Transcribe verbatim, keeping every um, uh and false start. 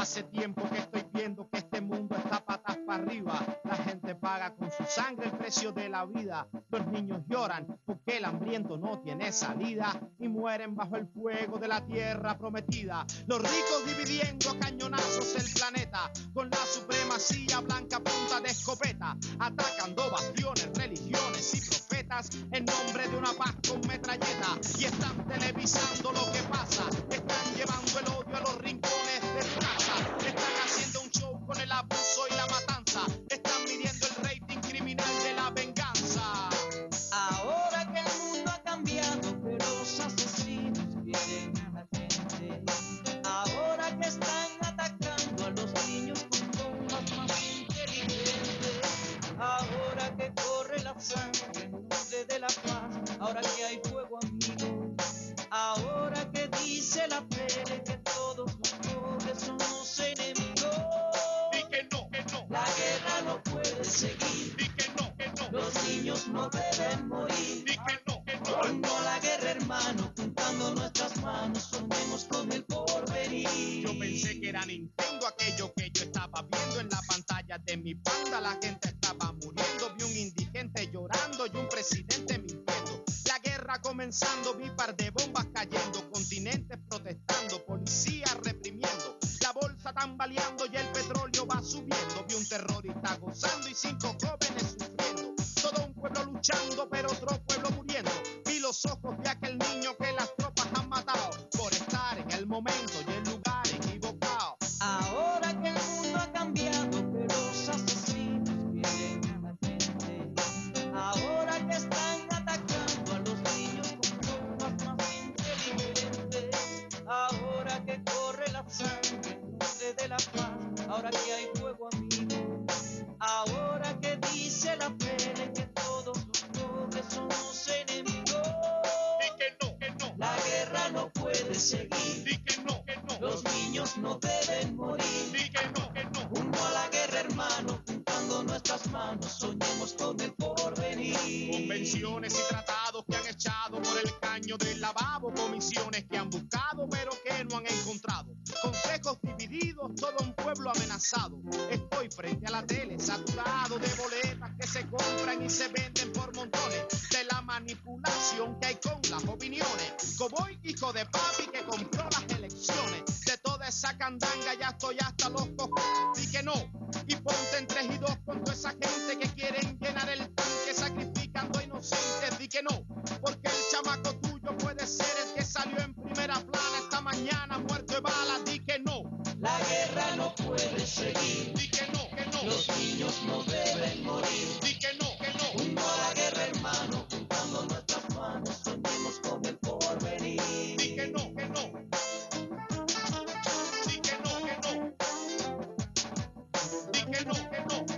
hace tiempo que estoy viendo que este mundo está patas para arriba. La gente paga con su sangre el precio de la vida. Los niños lloran porque el hambriento no tiene salida y mueren bajo el fuego de la tierra prometida. Los ricos dividiendo a cañonazos el planeta con la supremacía blanca a punta de escopeta, atacando bastiones, religiones y profetas en nombre de una paz con metralleta. Y están televisando lo que pasa, están llevando el odio a los rincones de tu casa, están haciendo un show con el abuso y la matanza, están midiendo el rating criminal de la venganza. Ahora que el mundo ha cambiado, pero los asesinos quieren a la gente. Ahora que están atacando a los niños con bombas más inteligentes. Ahora que corre la sangre en nombre de la paz. Ahora que hay fuego, amigo. Ahora que dice la Pere que todos los pobres somos enemigos. Di que no, que no. La guerra no puede seguir. Di que no, que no. Los niños no deben morir. Di que no, que no. No a la guerra, hermano, juntando nuestras manos, soñemos con el porvenir. Yo pensé que era Nintendo aquello que yo estaba viendo en la pantalla de mi panda. La gente estaba muriendo, vi un indigente llorando y un presidente mintiendo. La guerra comenzando, vi par de bombas cayendo, continentes protestando, policías reprimiendo, la bolsa tambaleando y el petróleo va subiendo. Vi un terrorista gozando y cinco jóvenes sufriendo, todo un pueblo luchando pero otro pueblo muriendo. Vi los ojos de aquel niño que las tropas han matado por estar en el momento y el lugar equivocado. Ahora que el mundo ha cambiado, pero los asesinos quieren a la gente. Ahora que están atacando a los niños con bombas más inteligentes. Ahora que corre la sangre en nombre de la paz. Ahora que hay fuego, amigo. Ahora que dice la Pere que todos los pobres somos enemigos. Di que no, que no. La guerra no puede seguir. Di que no, que no. Los niños no deben morir. Di que no, que no. Uno a la guerra, hermano, juntando nuestras manos, soñemos con el porvenir. Convenciones y tratados que han echado por el caño del lavabo, comisiones que han buscado pero que no han encontrado, consejos divididos, todo un pueblo amenazado. Estoy frente a la tele saturado de boletas que se compran y se venden por montones, de la manipulación que hay con las opiniones. Cowboy, hijo de papi que compró las elecciones, de toda esa candanga ya estoy hasta los cojones. Di que no y ponte en tres y dos con toda esa gente que quieren llenar el tanque sacrificando a inocentes. Di que no, porque el chamaco tuyo puede ser el que salió en primera plana esta mañana muerto de bala. Di que no, la guerra no puede seguir. di que no, que no. Los niños no deben morir. Di que no, que no. Uno a la guerra, hermano, juntando nuestras manos, soñemos con el porvenir. Di que no, que no. Di que no, que no. Di que no, que no.